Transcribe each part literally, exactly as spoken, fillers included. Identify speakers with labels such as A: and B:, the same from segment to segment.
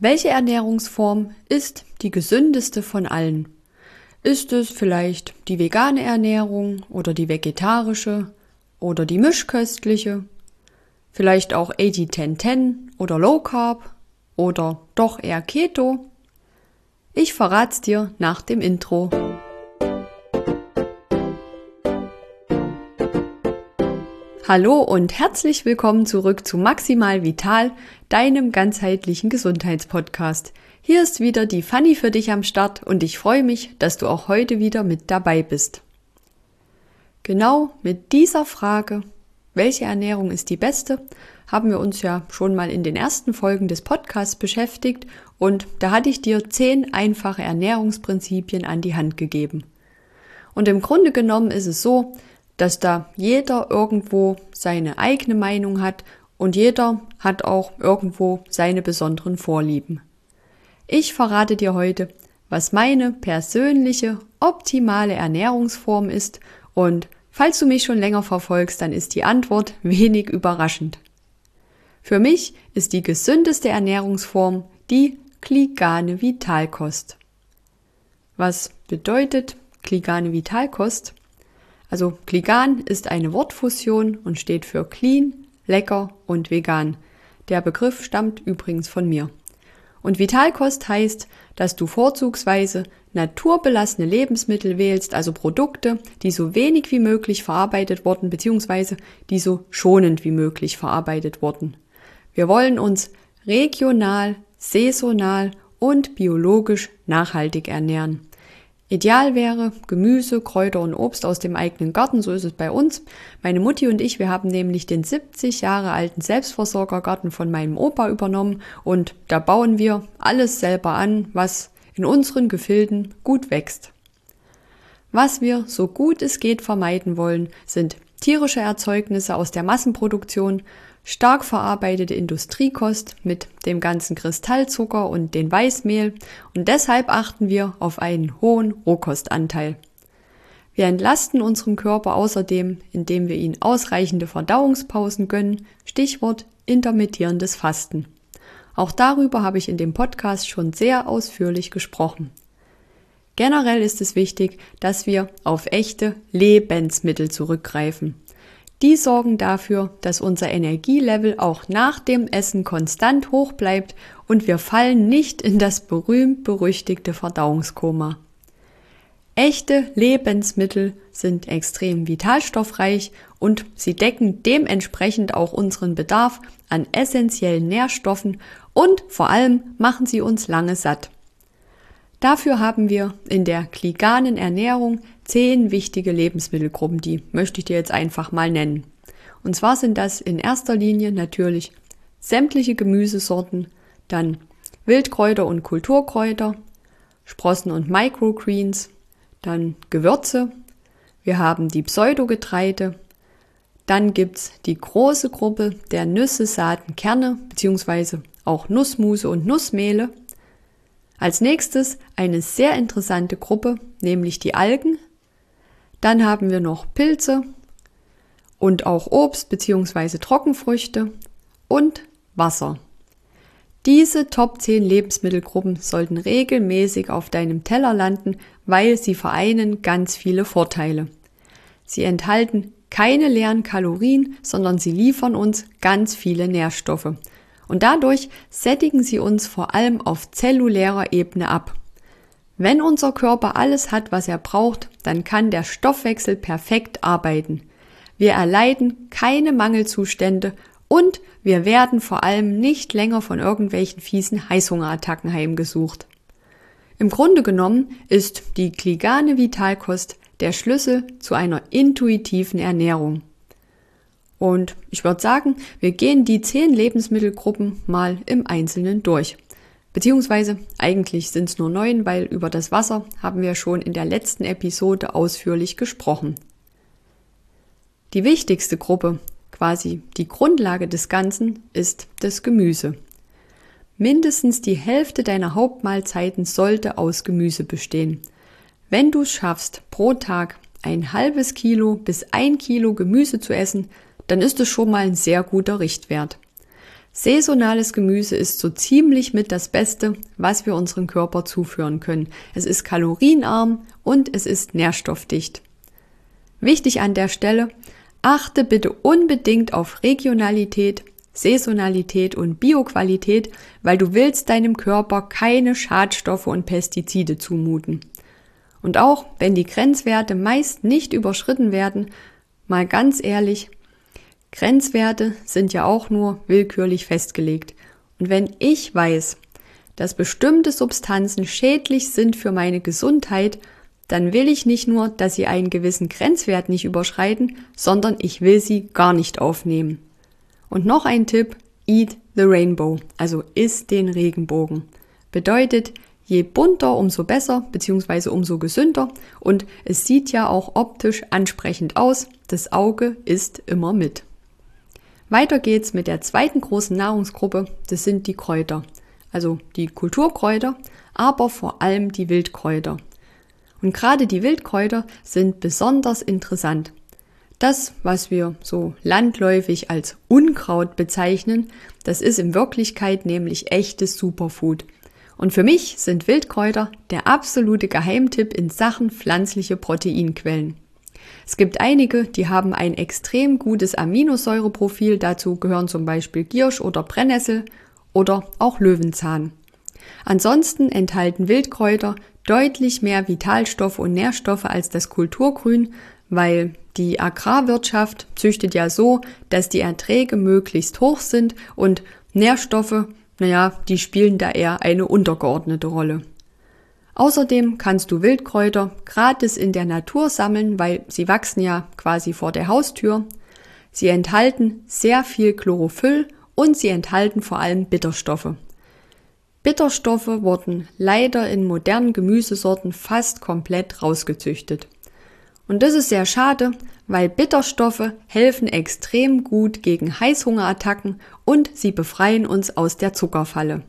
A: Welche Ernährungsform ist die gesündeste von allen? Ist es vielleicht die vegane Ernährung oder die vegetarische oder die mischköstliche? Vielleicht auch eighty ten ten oder Low Carb oder doch eher Keto? Ich verrat's dir nach dem Intro. Hallo und herzlich willkommen zurück zu Maximal Vital, deinem ganzheitlichen Gesundheitspodcast. Hier ist wieder die Fanny für dich am Start und ich freue mich, dass du auch heute wieder mit dabei bist. Genau mit dieser Frage, welche Ernährung ist die beste, haben wir uns ja schon mal in den ersten Folgen des Podcasts beschäftigt und da hatte ich dir zehn einfache Ernährungsprinzipien an die Hand gegeben. Und im Grunde genommen ist es so, dass da jeder irgendwo seine eigene Meinung hat und jeder hat auch irgendwo seine besonderen Vorlieben. Ich verrate dir heute, was meine persönliche, optimale Ernährungsform ist und falls du mich schon länger verfolgst, dann ist die Antwort wenig überraschend. Für mich ist die gesündeste Ernährungsform die Kligane Vitalkost. Was bedeutet Kligane Vitalkost? Also Kligan ist eine Wortfusion und steht für clean, lecker und vegan. Der Begriff stammt übrigens von mir. Und Vitalkost heißt, dass du vorzugsweise naturbelassene Lebensmittel wählst, also Produkte, die so wenig wie möglich verarbeitet wurden, beziehungsweise die so schonend wie möglich verarbeitet wurden. Wir wollen uns regional, saisonal und biologisch nachhaltig ernähren. Ideal wäre Gemüse, Kräuter und Obst aus dem eigenen Garten, so ist es bei uns. Meine Mutti und ich, wir haben nämlich den siebzig Jahre alten Selbstversorgergarten von meinem Opa übernommen und da bauen wir alles selber an, was in unseren Gefilden gut wächst. Was wir so gut es geht vermeiden wollen, sind tierische Erzeugnisse aus der Massenproduktion, stark verarbeitete Industriekost mit dem ganzen Kristallzucker und den Weißmehl und deshalb achten wir auf einen hohen Rohkostanteil. Wir entlasten unseren Körper außerdem, indem wir ihm ausreichende Verdauungspausen gönnen, Stichwort intermittierendes Fasten. Auch darüber habe ich in dem Podcast schon sehr ausführlich gesprochen. Generell ist es wichtig, dass wir auf echte Lebensmittel zurückgreifen. Die sorgen dafür, dass unser Energielevel auch nach dem Essen konstant hoch bleibt und wir fallen nicht in das berühmt-berüchtigte Verdauungskoma. Echte Lebensmittel sind extrem vitalstoffreich und sie decken dementsprechend auch unseren Bedarf an essentiellen Nährstoffen und vor allem machen sie uns lange satt. Dafür haben wir in der kliganen Ernährung zehn wichtige Lebensmittelgruppen, die möchte ich dir jetzt einfach mal nennen. Und zwar sind das in erster Linie natürlich sämtliche Gemüsesorten, dann Wildkräuter und Kulturkräuter, Sprossen und Microgreens, dann Gewürze, wir haben die Pseudogetreide, dann gibt's die große Gruppe der Nüsse, Saaten, Kerne bzw. auch Nussmuse und Nussmehle. Als nächstes eine sehr interessante Gruppe, nämlich die Algen. Dann haben wir noch Pilze und auch Obst bzw. Trockenfrüchte und Wasser. Diese Top zehn Lebensmittelgruppen sollten regelmäßig auf deinem Teller landen, weil sie vereinen ganz viele Vorteile. Sie enthalten keine leeren Kalorien, sondern sie liefern uns ganz viele Nährstoffe. Und dadurch sättigen sie uns vor allem auf zellulärer Ebene ab. Wenn unser Körper alles hat, was er braucht, dann kann der Stoffwechsel perfekt arbeiten. Wir erleiden keine Mangelzustände und wir werden vor allem nicht länger von irgendwelchen fiesen Heißhungerattacken heimgesucht. Im Grunde genommen ist die Kligane Vitalkost der Schlüssel zu einer intuitiven Ernährung. Und ich würde sagen, wir gehen die zehn Lebensmittelgruppen mal im Einzelnen durch. Beziehungsweise eigentlich sind es nur neun, weil über das Wasser haben wir schon in der letzten Episode ausführlich gesprochen. Die wichtigste Gruppe, quasi die Grundlage des Ganzen, ist das Gemüse. Mindestens die Hälfte deiner Hauptmahlzeiten sollte aus Gemüse bestehen. Wenn du es schaffst, pro Tag ein halbes Kilo bis ein Kilo Gemüse zu essen, dann ist es schon mal ein sehr guter Richtwert. Saisonales Gemüse ist so ziemlich mit das Beste, was wir unserem Körper zuführen können. Es ist kalorienarm und es ist nährstoffdicht. Wichtig an der Stelle, achte bitte unbedingt auf Regionalität, Saisonalität und Bioqualität, weil du willst deinem Körper keine Schadstoffe und Pestizide zumuten. Und auch wenn die Grenzwerte meist nicht überschritten werden, mal ganz ehrlich, Grenzwerte sind ja auch nur willkürlich festgelegt. Und wenn ich weiß, dass bestimmte Substanzen schädlich sind für meine Gesundheit, dann will ich nicht nur, dass sie einen gewissen Grenzwert nicht überschreiten, sondern ich will sie gar nicht aufnehmen. Und noch ein Tipp, eat the rainbow, also iss den Regenbogen. Bedeutet, je bunter, umso besser, beziehungsweise umso gesünder und es sieht ja auch optisch ansprechend aus, das Auge isst immer mit. Weiter geht's mit der zweiten großen Nahrungsgruppe, das sind die Kräuter, also die Kulturkräuter, aber vor allem die Wildkräuter. Und gerade die Wildkräuter sind besonders interessant. Das, was wir so landläufig als Unkraut bezeichnen, das ist in Wirklichkeit nämlich echtes Superfood. Und für mich sind Wildkräuter der absolute Geheimtipp in Sachen pflanzliche Proteinquellen. Es gibt einige, die haben ein extrem gutes Aminosäureprofil, dazu gehören zum Beispiel Giersch oder Brennnessel oder auch Löwenzahn. Ansonsten enthalten Wildkräuter deutlich mehr Vitalstoffe und Nährstoffe als das Kulturgrün, weil die Agrarwirtschaft züchtet ja so, dass die Erträge möglichst hoch sind und Nährstoffe, naja, die spielen da eher eine untergeordnete Rolle. Außerdem kannst du Wildkräuter gratis in der Natur sammeln, weil sie wachsen ja quasi vor der Haustür. Sie enthalten sehr viel Chlorophyll und sie enthalten vor allem Bitterstoffe. Bitterstoffe wurden leider in modernen Gemüsesorten fast komplett rausgezüchtet. Und das ist sehr schade, weil Bitterstoffe helfen extrem gut gegen Heißhungerattacken und sie befreien uns aus der Zuckerfalle.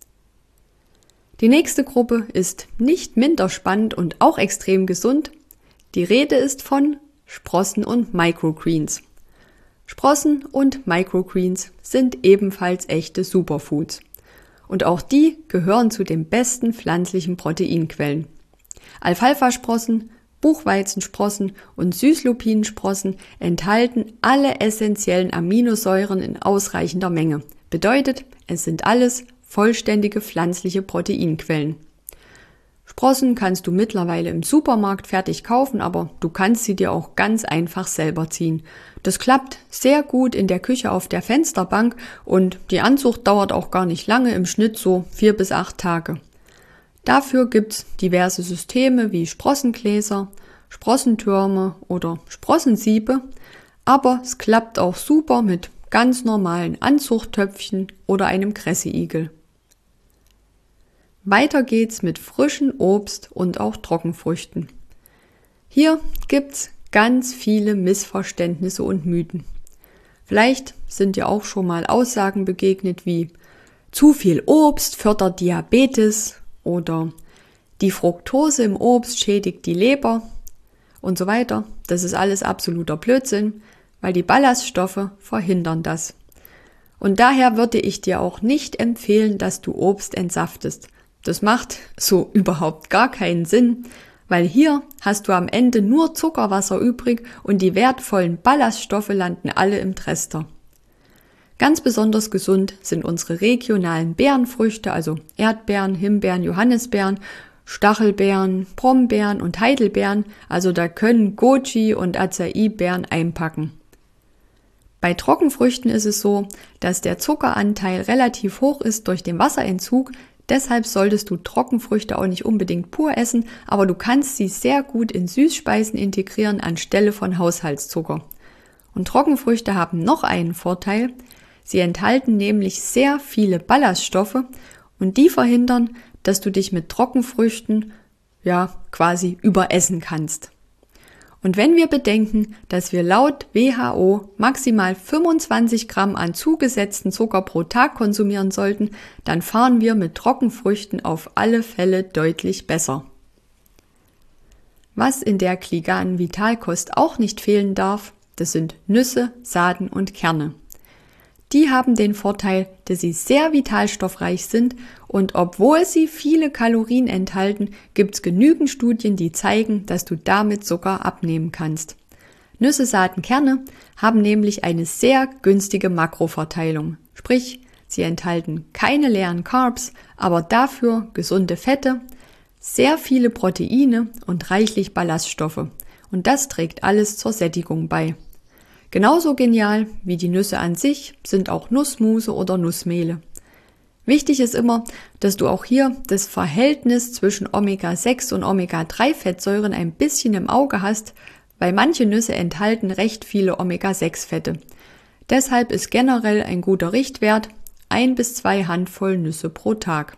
A: Die nächste Gruppe ist nicht minder spannend und auch extrem gesund. Die Rede ist von Sprossen und Microgreens. Sprossen und Microgreens sind ebenfalls echte Superfoods. Und auch die gehören zu den besten pflanzlichen Proteinquellen. Alfalfa-Sprossen, Buchweizensprossen und Süßlupinensprossen enthalten alle essentiellen Aminosäuren in ausreichender Menge. Bedeutet, es sind alles vollständige pflanzliche Proteinquellen. Sprossen kannst du mittlerweile im Supermarkt fertig kaufen, aber du kannst sie dir auch ganz einfach selber ziehen. Das klappt sehr gut in der Küche auf der Fensterbank und die Anzucht dauert auch gar nicht lange, im Schnitt so vier bis acht Tage. Dafür gibt's diverse Systeme wie Sprossengläser, Sprossentürme oder Sprossensiebe, aber es klappt auch super mit ganz normalen Anzuchttöpfchen oder einem Kresseigel. Weiter geht's mit frischen Obst und auch Trockenfrüchten. Hier gibt's ganz viele Missverständnisse und Mythen. Vielleicht sind dir auch schon mal Aussagen begegnet wie zu viel Obst fördert Diabetes oder die Fructose im Obst schädigt die Leber und so weiter. Das ist alles absoluter Blödsinn, weil die Ballaststoffe verhindern das. Und daher würde ich dir auch nicht empfehlen, dass du Obst entsaftest. Das macht so überhaupt gar keinen Sinn, weil hier hast du am Ende nur Zuckerwasser übrig und die wertvollen Ballaststoffe landen alle im Trester. Ganz besonders gesund sind unsere regionalen Beerenfrüchte, also Erdbeeren, Himbeeren, Johannisbeeren, Stachelbeeren, Brombeeren und Heidelbeeren, also da können Goji und Acai-Beeren einpacken. Bei Trockenfrüchten ist es so, dass der Zuckeranteil relativ hoch ist durch den Wasserentzug, deshalb solltest du Trockenfrüchte auch nicht unbedingt pur essen, aber du kannst sie sehr gut in Süßspeisen integrieren anstelle von Haushaltszucker. Und Trockenfrüchte haben noch einen Vorteil, sie enthalten nämlich sehr viele Ballaststoffe und die verhindern, dass du dich mit Trockenfrüchten ja quasi überessen kannst. Und wenn wir bedenken, dass wir laut W H O maximal fünfundzwanzig Gramm an zugesetzten Zucker pro Tag konsumieren sollten, dann fahren wir mit Trockenfrüchten auf alle Fälle deutlich besser. Was in der Kligan Vitalkost auch nicht fehlen darf, das sind Nüsse, Saaten und Kerne. Die haben den Vorteil, dass sie sehr vitalstoffreich sind und obwohl sie viele Kalorien enthalten, gibt es genügend Studien, die zeigen, dass du damit sogar abnehmen kannst. Nüsse, Saaten, Kerne haben nämlich eine sehr günstige Makroverteilung, sprich, sie enthalten keine leeren Carbs, aber dafür gesunde Fette, sehr viele Proteine und reichlich Ballaststoffe und das trägt alles zur Sättigung bei. Genauso genial wie die Nüsse an sich sind auch Nussmuse oder Nussmehle. Wichtig ist immer, dass du auch hier das Verhältnis zwischen Omega sechs und Omega drei Fettsäuren ein bisschen im Auge hast, weil manche Nüsse enthalten recht viele Omega sechs Fette. Deshalb ist generell ein guter Richtwert ein bis zwei Handvoll Nüsse pro Tag.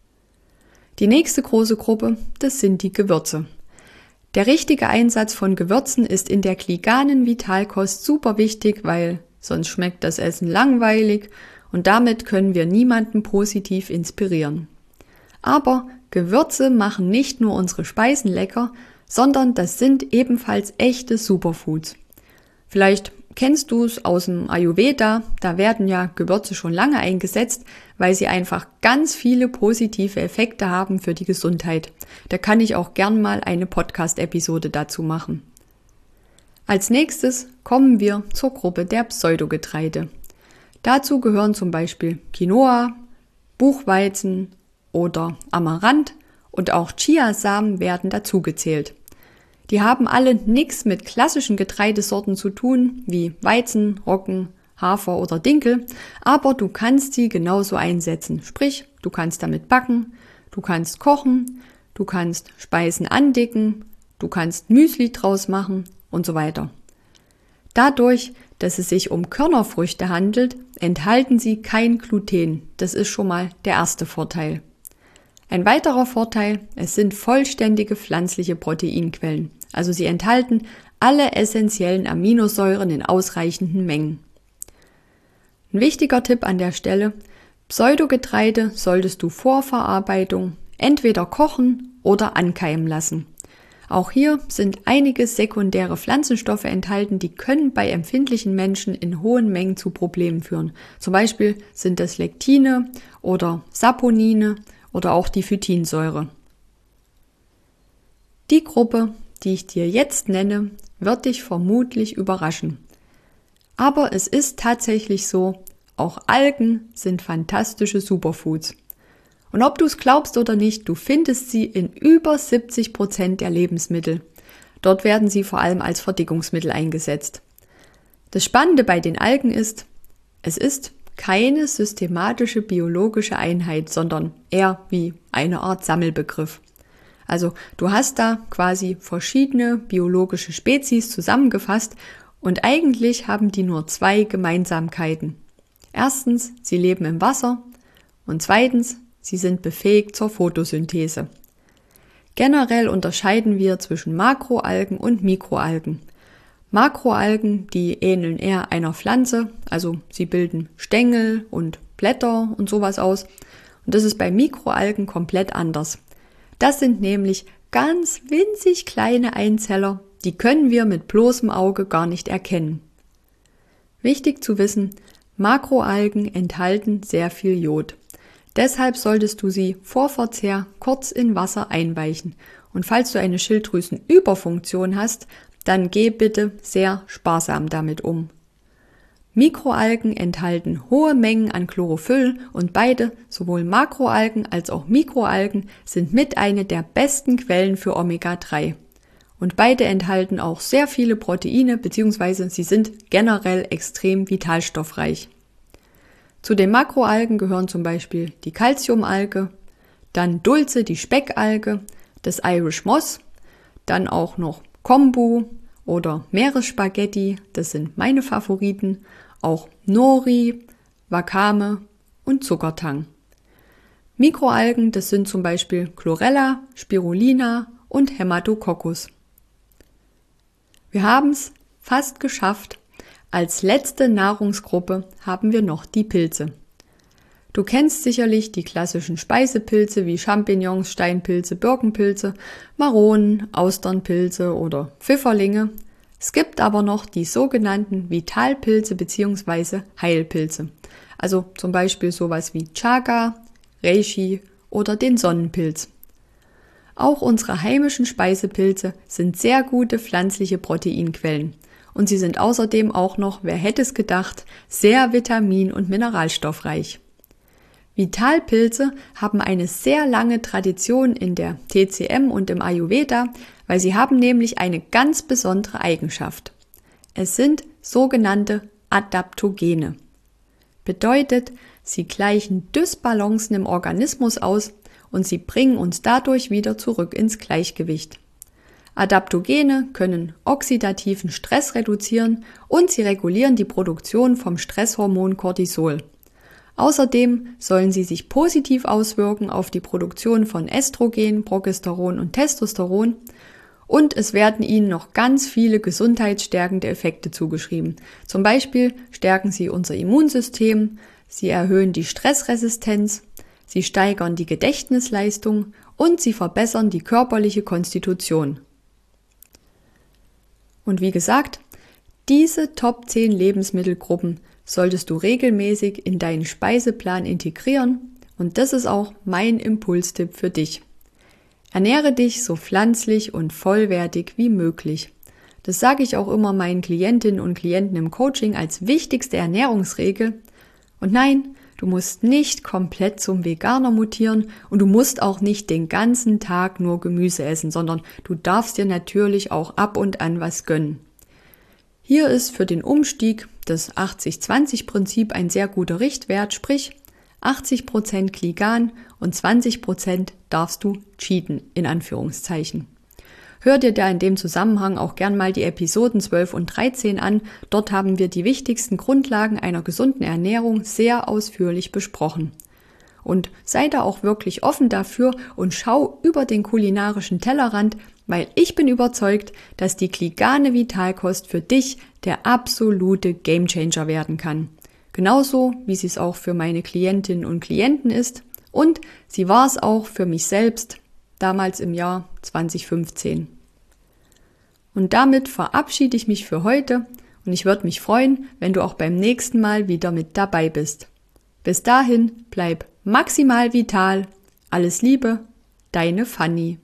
A: Die nächste große Gruppe, das sind die Gewürze. Der richtige Einsatz von Gewürzen ist in der Gliganen Vitalkost super wichtig, weil sonst schmeckt das Essen langweilig und damit können wir niemanden positiv inspirieren. Aber Gewürze machen nicht nur unsere Speisen lecker, sondern das sind ebenfalls echte Superfoods. Vielleicht kennst du es aus dem Ayurveda, da werden ja Gewürze schon lange eingesetzt, weil sie einfach ganz viele positive Effekte haben für die Gesundheit. Da kann ich auch gern mal eine Podcast-Episode dazu machen. Als nächstes kommen wir zur Gruppe der Pseudogetreide. Dazu gehören zum Beispiel Quinoa, Buchweizen oder Amaranth und auch Chiasamen werden dazugezählt. Die haben alle nichts mit klassischen Getreidesorten zu tun, wie Weizen, Roggen, Hafer oder Dinkel, aber du kannst sie genauso einsetzen. Sprich, du kannst damit backen, du kannst kochen, du kannst Speisen andicken, du kannst Müsli draus machen und so weiter. Dadurch, dass es sich um Körnerfrüchte handelt, enthalten sie kein Gluten. Das ist schon mal der erste Vorteil. Ein weiterer Vorteil, es sind vollständige pflanzliche Proteinquellen, also sie enthalten alle essentiellen Aminosäuren in ausreichenden Mengen. Ein wichtiger Tipp an der Stelle, Pseudogetreide solltest du vor Verarbeitung entweder kochen oder ankeimen lassen. Auch hier sind einige sekundäre Pflanzenstoffe enthalten, die können bei empfindlichen Menschen in hohen Mengen zu Problemen führen. Zum Beispiel sind das Lektine oder Saponine oder auch die Phytinsäure. Die Gruppe, die ich dir jetzt nenne, wird dich vermutlich überraschen. Aber es ist tatsächlich so, auch Algen sind fantastische Superfoods. Und ob du es glaubst oder nicht, du findest sie in über siebzig Prozent der Lebensmittel. Dort werden sie vor allem als Verdickungsmittel eingesetzt. Das Spannende bei den Algen ist, es ist keine systematische biologische Einheit, sondern eher wie eine Art Sammelbegriff. Also du hast da quasi verschiedene biologische Spezies zusammengefasst und eigentlich haben die nur zwei Gemeinsamkeiten. Erstens, sie leben im Wasser und zweitens, sie sind befähigt zur Photosynthese. Generell unterscheiden wir zwischen Makroalgen und Mikroalgen. Makroalgen, die ähneln eher einer Pflanze, also sie bilden Stängel und Blätter und sowas aus. Und das ist bei Mikroalgen komplett anders. Das sind nämlich ganz winzig kleine Einzeller, die können wir mit bloßem Auge gar nicht erkennen. Wichtig zu wissen, Makroalgen enthalten sehr viel Jod. Deshalb solltest du sie vor Verzehr kurz in Wasser einweichen. Und falls du eine Schilddrüsenüberfunktion hast, dann geh bitte sehr sparsam damit um. Mikroalgen enthalten hohe Mengen an Chlorophyll und beide, sowohl Makroalgen als auch Mikroalgen, sind mit eine der besten Quellen für Omega drei. Und beide enthalten auch sehr viele Proteine bzw. sie sind generell extrem vitalstoffreich. Zu den Makroalgen gehören zum Beispiel die Calciumalge, dann Dulce, die Speckalge, das Irish Moss, dann auch noch Kombu oder Meeresspaghetti, das sind meine Favoriten, auch Nori, Wakame und Zuckertang. Mikroalgen, das sind zum Beispiel Chlorella, Spirulina und Hämatococcus. Wir haben es fast geschafft. Als letzte Nahrungsgruppe haben wir noch die Pilze. Du kennst sicherlich die klassischen Speisepilze wie Champignons, Steinpilze, Birkenpilze, Maronen, Austernpilze oder Pfifferlinge. Es gibt aber noch die sogenannten Vitalpilze bzw. Heilpilze. also zum Beispiel sowas wie Chaga, Reishi oder den Sonnenpilz. Auch unsere heimischen Speisepilze sind sehr gute pflanzliche Proteinquellen und sie sind außerdem auch noch, wer hätte es gedacht, sehr vitamin- und mineralstoffreich. Vitalpilze haben eine sehr lange Tradition in der T C M und im Ayurveda, weil sie haben nämlich eine ganz besondere Eigenschaft. Es sind sogenannte Adaptogene. Bedeutet, sie gleichen Dysbalancen im Organismus aus und sie bringen uns dadurch wieder zurück ins Gleichgewicht. Adaptogene können oxidativen Stress reduzieren und sie regulieren die Produktion vom Stresshormon Cortisol. Außerdem sollen sie sich positiv auswirken auf die Produktion von Östrogen, Progesteron und Testosteron und es werden ihnen noch ganz viele gesundheitsstärkende Effekte zugeschrieben. Zum Beispiel stärken sie unser Immunsystem, sie erhöhen die Stressresistenz, sie steigern die Gedächtnisleistung und sie verbessern die körperliche Konstitution. Und wie gesagt, diese Top zehn Lebensmittelgruppen solltest du regelmäßig in deinen Speiseplan integrieren und das ist auch mein Impulstipp für dich. Ernähre dich so pflanzlich und vollwertig wie möglich. Das sage ich auch immer meinen Klientinnen und Klienten im Coaching als wichtigste Ernährungsregel. Und nein, du musst nicht komplett zum Veganer mutieren und du musst auch nicht den ganzen Tag nur Gemüse essen, sondern du darfst dir natürlich auch ab und an was gönnen. Hier ist für den Umstieg das achtzig zwanzig Prinzip ein sehr guter Richtwert, sprich achtzig Prozent Kligan und zwanzig Prozent darfst du cheaten, in Anführungszeichen. Hör dir da in dem Zusammenhang auch gern mal die Episoden zwölf und dreizehn an, dort haben wir die wichtigsten Grundlagen einer gesunden Ernährung sehr ausführlich besprochen. Und sei da auch wirklich offen dafür und schau über den kulinarischen Tellerrand, weil ich bin überzeugt, dass die Kligane Vitalkost für dich der absolute Gamechanger werden kann. Genauso, wie sie es auch für meine Klientinnen und Klienten ist. Und sie war es auch für mich selbst, damals im Jahr zwanzig fünfzehn. Und damit verabschiede ich mich für heute und ich würde mich freuen, wenn du auch beim nächsten Mal wieder mit dabei bist. Bis dahin, bleib maximal vital. Alles Liebe, deine Fanny.